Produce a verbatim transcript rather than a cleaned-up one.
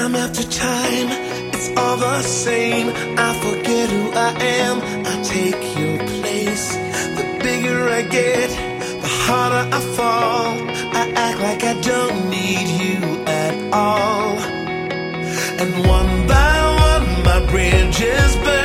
Time after time, it's all the same. I forget who I am, I take your place. The bigger I get, the harder I fall. I act like I don't need you at all. And one by one my bridges burn.